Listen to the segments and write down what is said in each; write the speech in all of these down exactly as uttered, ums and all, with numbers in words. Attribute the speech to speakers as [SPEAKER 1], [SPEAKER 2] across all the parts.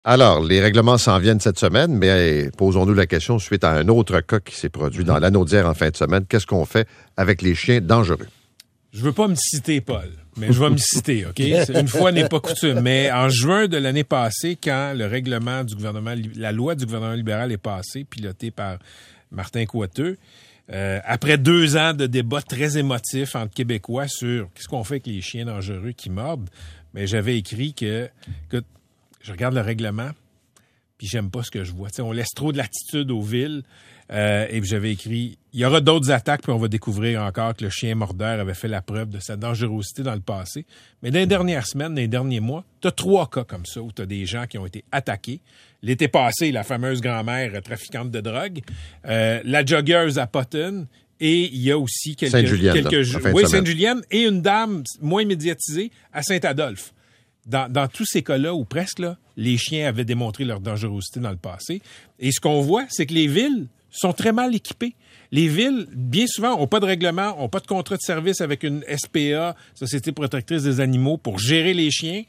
[SPEAKER 1] Alors, les règlements s'en viennent cette semaine, mais posons-nous la question suite à un autre cas qui s'est produit dans l'Anaudière en fin de semaine. Qu'est-ce qu'on fait avec les chiens dangereux?
[SPEAKER 2] Je veux pas me citer, Paul, mais je vais me citer, OK? Une fois n'est pas coutume. Mais en juin de l'année passée, quand le règlement du gouvernement, la loi du gouvernement libéral est passée, pilotée par Martin Coiteux, euh, après deux ans de débats très émotifs entre Québécois sur qu'est-ce qu'on fait avec les chiens dangereux qui mordent, mais j'avais écrit que, que je regarde le règlement, puis j'aime pas ce que je vois. T'sais, on laisse trop de latitude aux villes. Euh, et puis j'avais écrit, il y aura d'autres attaques, puis on va découvrir encore que le chien mordeur avait fait la preuve de sa dangerosité dans le passé. Mais dans les dernières semaines, dans les derniers mois, tu as trois cas comme ça, où tu as des gens qui ont été attaqués. L'été passé, la fameuse grand-mère trafiquante de drogue, euh, la joggeuse à Potton, et il y a aussi quelques...
[SPEAKER 1] Sainte-Julienne,
[SPEAKER 2] quelques
[SPEAKER 1] là,
[SPEAKER 2] oui, Sainte-Julienne, et une dame moins médiatisée à Saint-Adolphe. Dans, dans tous ces cas-là, ou presque, là, les chiens avaient démontré leur dangerosité dans le passé. Et ce qu'on voit, c'est que les villes sont très mal équipées. Les villes, bien souvent, n'ont pas de règlement, n'ont pas de contrat de service avec une S P A, Société protectrice des animaux, pour gérer les chiens.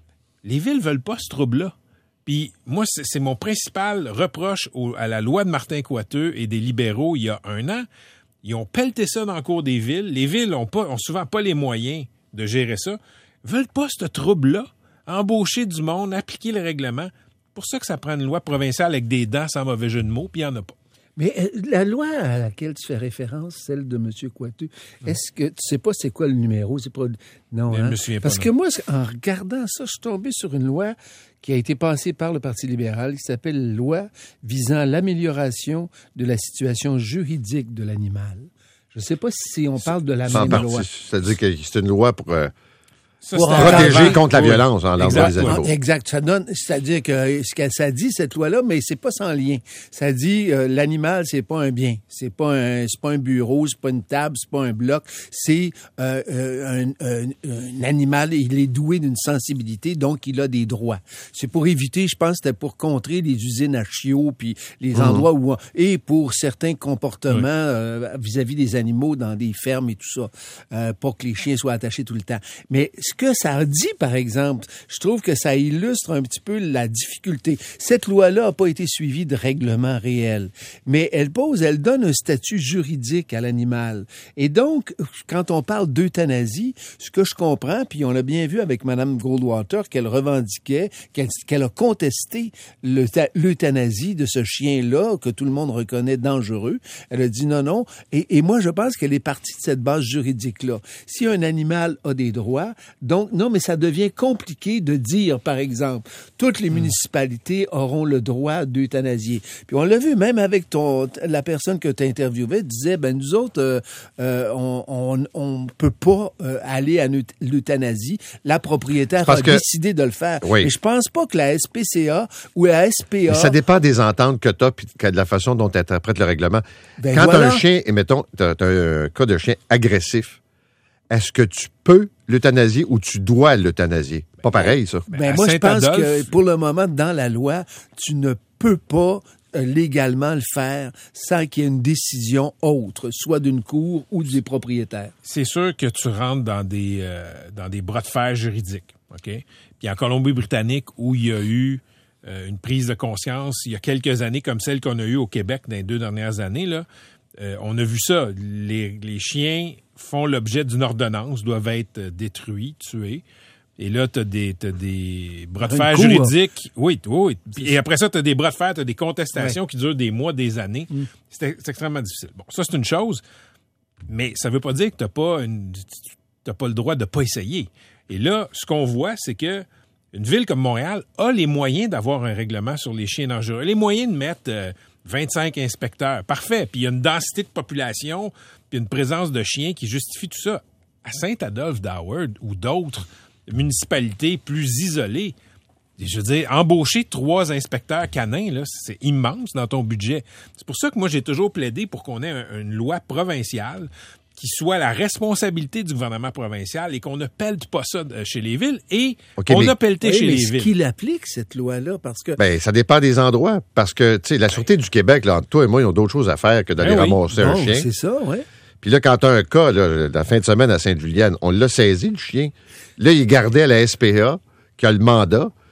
[SPEAKER 2] Les villes veulent pas ce trouble-là. Puis moi, c'est, c'est mon principal reproche au, à la loi de Martin Coiteux et des libéraux il y a un an. Ils ont pelleté ça dans le cours des villes. Les villes ont, pas, ont souvent pas les moyens de gérer ça. Veulent pas ce trouble-là, embaucher du monde, appliquer le règlement. C'est pour ça que ça prend une loi provinciale avec des dents sans mauvais jeu de mots, puis il n'y en a pas.
[SPEAKER 3] Mais euh, la loi à laquelle tu fais référence, celle de M. Coiteux, est-ce que tu sais pas c'est quoi le numéro? C'est pas... Non, hein?
[SPEAKER 2] Je me souviens
[SPEAKER 3] Parce
[SPEAKER 2] pas,
[SPEAKER 3] que
[SPEAKER 2] non.
[SPEAKER 3] moi, en regardant ça, je suis tombé sur une loi qui a été passée par le Parti libéral qui s'appelle Loi visant l'amélioration de la situation juridique de l'animal. Je ne sais pas si on parle de la
[SPEAKER 1] En
[SPEAKER 3] même
[SPEAKER 1] partie,
[SPEAKER 3] loi.
[SPEAKER 1] c'est-à-dire que c'est une loi pour... Euh,
[SPEAKER 2] Ça,
[SPEAKER 3] Pour
[SPEAKER 2] c'est
[SPEAKER 1] protéger
[SPEAKER 3] avant,
[SPEAKER 1] contre la
[SPEAKER 3] oui.
[SPEAKER 1] violence en l'endroit des
[SPEAKER 3] Exact.
[SPEAKER 1] animaux.
[SPEAKER 3] Exact. Ça donne, c'est-à-dire que ce que ça dit cette loi-là, mais c'est pas sans lien. Ça dit euh, l'animal c'est pas un bien, c'est pas un, c'est pas un bureau, c'est pas une table, c'est pas un bloc, c'est euh, euh, un, un, un animal. Il est doué d'une sensibilité, donc il a des droits. C'est pour éviter, je pense, c'était pour contrer les usines à chiots puis les mmh. endroits où et pour certains comportements oui. euh, vis-à-vis des animaux dans des fermes et tout ça, euh, pour que les chiens soient attachés tout le temps. Mais ce que ça dit, par exemple, je trouve que ça illustre un petit peu la difficulté. Cette loi-là n'a pas été suivie de règlement réel, mais elle pose, elle donne un statut juridique à l'animal. Et donc, quand on parle d'euthanasie, ce que je comprends, puis on l'a bien vu avec Mme Goldwater, qu'elle revendiquait, qu'elle, qu'elle a contesté l'euthanasie de ce chien-là, que tout le monde reconnaît dangereux. Elle a dit non, non. Et, et moi, je pense qu'elle est partie de cette base juridique-là. Si un animal a des droits, donc, non, mais ça devient compliqué de dire, par exemple, toutes les municipalités auront le droit d'euthanasier. Puis on l'a vu, même avec ton, la personne que tu interviewais, disait, ben nous autres, euh, euh, on, on, on peut pas euh, aller à l'euthanasie. La propriétaire Parce a que, décidé de le faire.
[SPEAKER 1] Oui.
[SPEAKER 3] Mais je pense pas que la S P C A ou la S P A...
[SPEAKER 1] Mais ça dépend des ententes que tu as et de la façon dont tu interprètes le règlement.
[SPEAKER 3] Ben
[SPEAKER 1] Quand
[SPEAKER 3] voilà.
[SPEAKER 1] tu as un chien, et mettons, tu as un cas de chien agressif, est-ce que tu peux l'euthanasier ou tu dois l'euthanasier? Pas pareil, ça.
[SPEAKER 3] Ben, ben moi, je pense que pour le moment, dans la loi, tu ne peux pas euh, légalement le faire sans qu'il y ait une décision autre, soit d'une cour ou des propriétaires.
[SPEAKER 2] C'est sûr que tu rentres dans des, euh, dans des bras de fer juridiques, OK? Puis en Colombie-Britannique, où il y a eu euh, une prise de conscience, il y a quelques années, comme celle qu'on a eue au Québec dans les deux dernières années, là, euh, on a vu ça. Les, les chiens font l'objet d'une ordonnance, doivent être détruits, tués. Et là, tu as des, t'as des bras de fer juridiques. Oui, oui. Et après ça, tu as des bras de fer, tu as des contestations ouais. qui durent des mois, des années. Mm. C'est, c'est extrêmement difficile. Bon, ça, c'est une chose, mais ça veut pas dire que tu n'as pas, une, t'as pas le droit de pas essayer. Et là, ce qu'on voit, c'est que une ville comme Montréal a les moyens d'avoir un règlement sur les chiens dangereux, les moyens de mettre euh, vingt-cinq inspecteurs. Parfait. Puis il y a une densité de population, puis une présence de chiens qui justifie tout ça. À Saint-Adolphe d'Howard ou d'autres municipalités plus isolées, je veux dire, embaucher trois inspecteurs canins, là, c'est immense dans ton budget. C'est pour ça que moi, j'ai toujours plaidé pour qu'on ait un, une loi provinciale qui soit la responsabilité du gouvernement provincial et qu'on ne pelte pas ça chez les villes. Et okay, on mais, a pelleté oui, chez
[SPEAKER 3] mais
[SPEAKER 2] les
[SPEAKER 3] ce
[SPEAKER 2] villes.
[SPEAKER 3] Qu'il applique, cette loi-là, parce que...
[SPEAKER 1] Ben, ça dépend des endroits. Parce que, tu sais, la Sûreté du Québec, là, entre toi et moi, ils ont d'autres choses à faire que d'aller ben oui. ramasser
[SPEAKER 3] bon,
[SPEAKER 1] un chien.
[SPEAKER 3] C'est ça, oui.
[SPEAKER 1] Puis là, quand tu as un cas, là, la fin de semaine à Sainte-Julienne, on l'a saisi, le chien. Là, il est gardé à la S P A, qui a le mandat.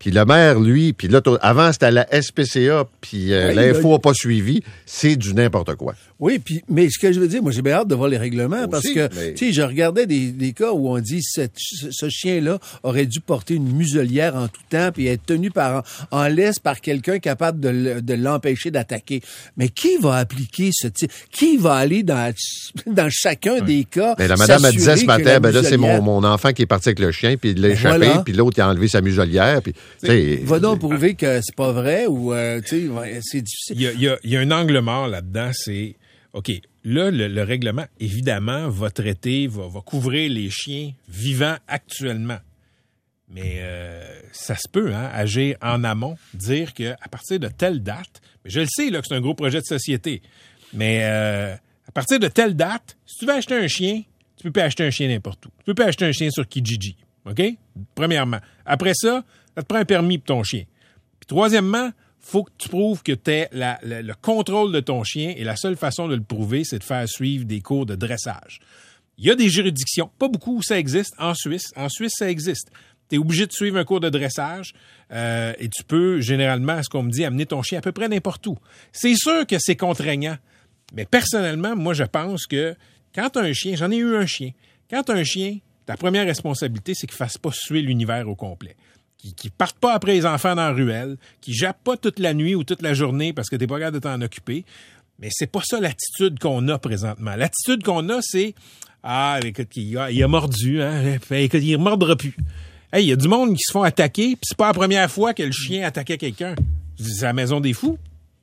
[SPEAKER 1] Puis le maire, lui, puis là, avant, c'était à la S P C A, puis euh, oui, l'info n'a pas suivi. C'est du n'importe quoi.
[SPEAKER 3] Oui, puis mais ce que je veux dire, moi, j'ai bien hâte de voir les règlements, parce
[SPEAKER 1] Aussi,
[SPEAKER 3] que,
[SPEAKER 1] mais...
[SPEAKER 3] tu sais, je regardais des, des cas où on dit cette, ce chien-là aurait dû porter une muselière en tout temps, puis être tenu par, en, en laisse par quelqu'un capable de, de l'empêcher d'attaquer. Mais qui va appliquer ce type? Qui va aller dans, dans chacun oui. des cas?
[SPEAKER 1] Mais la madame a disait ce matin, ben là, c'est mon, mon enfant qui est parti avec le chien, puis il l'a échappé, voilà. Puis l'autre, il a enlevé sa muselière, puis...
[SPEAKER 3] Va donc prouver que c'est pas vrai ou euh, tu sais, c'est difficile.
[SPEAKER 2] Il y a, il y a, il y a un angle mort là-dedans, c'est OK, là, le, le règlement, évidemment, va traiter, va, va couvrir les chiens vivants actuellement. Mais euh, ça se peut, hein, agir en amont, dire qu'à partir de telle date, mais je le sais là, que c'est un gros projet de société, mais euh, à partir de telle date, si tu veux acheter un chien, tu peux pas acheter un chien n'importe où. Tu peux pas acheter un chien sur Kijiji, OK? Premièrement. Après ça, ça te prend un permis pour ton chien. Puis troisièmement, faut que tu prouves que tu as la, la, le contrôle de ton chien et la seule façon de le prouver, c'est de faire suivre des cours de dressage. Il y a des juridictions, pas beaucoup où ça existe, en Suisse. En Suisse, ça existe. Tu es obligé de suivre un cours de dressage euh, et tu peux, généralement, ce qu'on me dit, amener ton chien à peu près n'importe où. C'est sûr que c'est contraignant, mais personnellement, moi, je pense que quand tu as un chien, j'en ai eu un chien, quand tu as un chien, ta première responsabilité, c'est qu'il ne fasse pas suer l'univers au complet. Qui ne partent pas après les enfants dans la ruelle, qui jappent pas toute la nuit ou toute la journée parce que t'es pas capable de t'en occuper. Mais c'est pas ça l'attitude qu'on a présentement. L'attitude qu'on a, c'est « Ah, écoute, il a, il a mordu, hein, écoute, il ne mordra plus. » Hey, il y a du monde qui se font attaquer, puis c'est pas la première fois que le chien attaquait quelqu'un. C'est la maison des fous.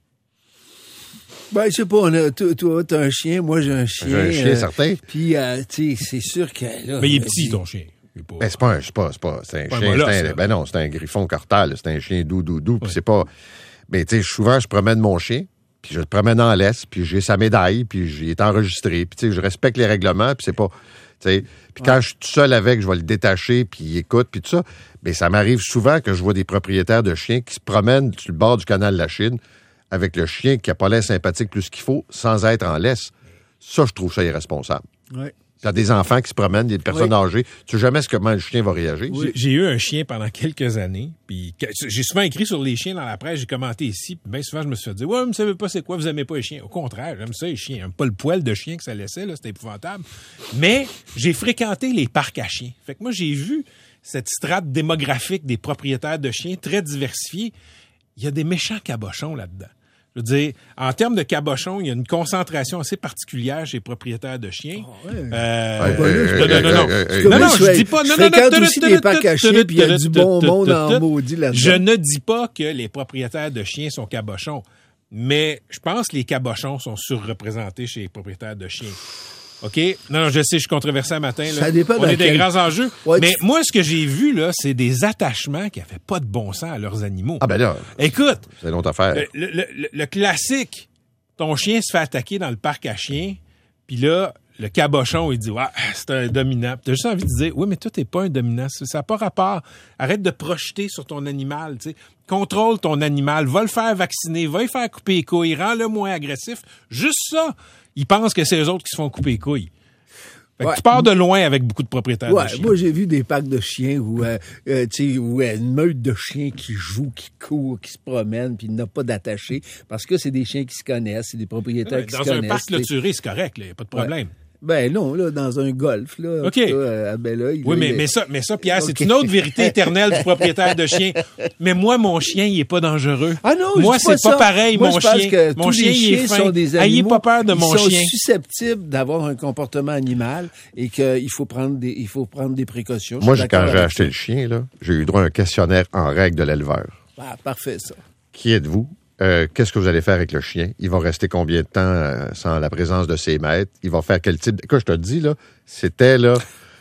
[SPEAKER 3] Ben, je sais pas, on a, toi, toi, t'as un chien, moi j'ai un chien.
[SPEAKER 1] J'ai un chien, euh, certain.
[SPEAKER 3] Puis, euh, tu sais, c'est sûr que là...
[SPEAKER 2] Mais il est petit, ton chien.
[SPEAKER 1] Pas... Ben, c'est pas un, c'est pas, c'est pas, c'est un
[SPEAKER 2] pas
[SPEAKER 1] chien,
[SPEAKER 2] un molosse,
[SPEAKER 1] c'est un, ben non, c'est un griffon cortal, c'est un chien doux, doux, doux, puis
[SPEAKER 2] ouais. C'est
[SPEAKER 1] pas, mais tu sais, souvent, je promène mon chien, puis je le promène en laisse, puis j'ai sa médaille, puis j'ai été enregistré, puis tu sais, je respecte les règlements, puis c'est pas, tu sais, puis quand ouais. je suis tout seul avec, je vais le détacher, puis il écoute, puis tout ça, mais ça m'arrive souvent que je vois des propriétaires de chiens qui se promènent sur le bord du canal de la Chine avec le chien qui a pas l'air sympathique plus qu'il faut, sans être en laisse. Ça, je trouve ça irresponsable.
[SPEAKER 3] Ouais.
[SPEAKER 1] T'as des enfants qui se promènent, des personnes oui. âgées. Tu sais jamais ce comment le chien va réagir.
[SPEAKER 2] Oui. J'ai eu un chien pendant quelques années. Puis j'ai souvent écrit sur les chiens dans la presse. J'ai commenté ici. Puis bien souvent, je me suis fait dire « Ouais, vous ne savez pas c'est quoi, vous aimez pas les chiens. » Au contraire, j'aime ça, les chiens. J'aime pas le poil de chien que ça laissait, là, c'était épouvantable. Mais j'ai fréquenté les parcs à chiens. Fait que moi, j'ai vu cette strate démographique des propriétaires de chiens très diversifiée. Il y a des méchants cabochons là-dedans. Je veux dire, en termes de cabochon, il y a une concentration assez particulière chez les propriétaires de chiens. Oh, ouais. euh,
[SPEAKER 1] ouais,
[SPEAKER 2] euh, non, non, non, non.
[SPEAKER 3] Euh, non, non, je, je dis pas... Non, non, non, aussi des parcs à chiens, puis il y a du bon monde en maudit là-dedans.
[SPEAKER 2] Je ne dis pas que les propriétaires de chiens sont cabochons, mais je pense que les cabochons sont surreprésentés chez les propriétaires de chiens. OK? Non, non, je sais, je suis controversé un matin. Là.
[SPEAKER 3] Ça dépend
[SPEAKER 2] On est des
[SPEAKER 3] quel...
[SPEAKER 2] grands enjeux.
[SPEAKER 3] Ouais,
[SPEAKER 2] mais
[SPEAKER 3] tu...
[SPEAKER 2] moi, ce que j'ai vu, là, c'est des attachements qui n'avaient pas de bon sens à leurs animaux.
[SPEAKER 1] Ah ben là,
[SPEAKER 2] écoute,
[SPEAKER 1] c'est une autre affaire.
[SPEAKER 2] Le, le, le, le classique, ton chien se fait attaquer dans le parc à chiens, puis là, le cabochon, il dit « Ouais, c'est un dominant. » T'as juste envie de dire « Oui, mais toi, t'es pas un dominant. Ça n'a pas rapport. Arrête de projeter sur ton animal. Tu sais. Contrôle ton animal. Va le faire vacciner. Va le faire couper les couilles. Rends-le moins agressif. Juste ça. Ils pensent que c'est eux autres qui se font couper les couilles. Fait que ouais. Tu pars de loin avec beaucoup de propriétaires
[SPEAKER 3] ouais,
[SPEAKER 2] de chiens.
[SPEAKER 3] Moi, j'ai vu des parcs de chiens où, euh, euh, tu sais, où euh, une meute de chiens qui jouent, qui courent, qui se promènent, puis il n'y a pas d'attaché, parce que c'est des chiens qui se connaissent, c'est des propriétaires ouais, qui se connaissent.
[SPEAKER 2] Dans un parc clôturé, c'est correct, il n'y a pas de problème. Ouais.
[SPEAKER 3] Ben non, là, dans un golf, là.
[SPEAKER 2] OK.
[SPEAKER 3] Cas, à Belleuil,
[SPEAKER 2] oui,
[SPEAKER 3] là,
[SPEAKER 2] mais,
[SPEAKER 3] il...
[SPEAKER 2] mais ça, mais ça, Pierre, okay. C'est une autre vérité éternelle du propriétaire de chien. Mais moi, mon chien, il est pas dangereux.
[SPEAKER 3] Ah non,
[SPEAKER 2] moi,
[SPEAKER 3] je dis pas
[SPEAKER 2] c'est pas
[SPEAKER 3] ça.
[SPEAKER 2] pareil,
[SPEAKER 3] moi,
[SPEAKER 2] mon
[SPEAKER 3] je pense
[SPEAKER 2] chien.
[SPEAKER 3] Que
[SPEAKER 2] mon
[SPEAKER 3] tous
[SPEAKER 2] chien,
[SPEAKER 3] les chiens
[SPEAKER 2] il est fin.
[SPEAKER 3] sont des animaux.
[SPEAKER 2] Ayez pas peur de mon
[SPEAKER 3] chien. Ils
[SPEAKER 2] chien.
[SPEAKER 3] sont susceptibles d'avoir un comportement animal et qu'il faut prendre des, il faut prendre des précautions.
[SPEAKER 1] Moi, quand j'ai acheté le chien, là, j'ai eu droit à un questionnaire en règle de l'éleveur.
[SPEAKER 3] Ah, parfait, ça.
[SPEAKER 1] Qui êtes-vous? Euh, qu'est-ce que vous allez faire avec le chien? Il va rester combien de temps euh, sans la présence de ses maîtres? Il va faire quel type de... Quoi, je te le dis, là, c'était, là,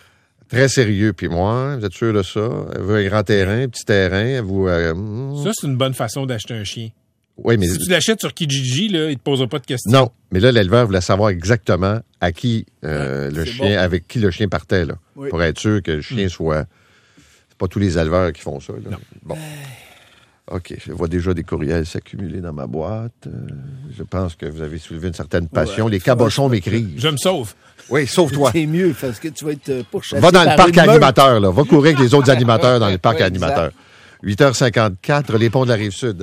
[SPEAKER 1] très sérieux. Puis moi, vous êtes sûr de ça? Elle veut un grand terrain, un petit terrain, vous... Euh...
[SPEAKER 2] Ça, c'est une bonne façon d'acheter un chien.
[SPEAKER 1] Oui, mais...
[SPEAKER 2] Si tu l'achètes sur Kijiji, là, il te posera pas de questions.
[SPEAKER 1] Non, mais là, l'éleveur voulait savoir exactement à qui euh, ouais, le chien, bon. Avec qui le chien partait, là. Oui. Pour être sûr que le chien mmh. soit... C'est pas tous les éleveurs qui font ça, là.
[SPEAKER 2] Non.
[SPEAKER 1] Bon. OK, je vois déjà des courriels s'accumuler dans ma boîte. Euh, je pense que vous avez soulevé une certaine passion. Ouais, les cabochons m'écrivent.
[SPEAKER 2] Je me sauve.
[SPEAKER 1] Oui, sauve-toi.
[SPEAKER 3] C'est mieux, parce que tu vas être pourchassé.
[SPEAKER 1] Va dans le parc animateur, là. Va courir avec les autres animateurs dans le parc
[SPEAKER 3] ouais,
[SPEAKER 1] animateur. huit heures cinquante-quatre, les ponts de la Rive-Sud.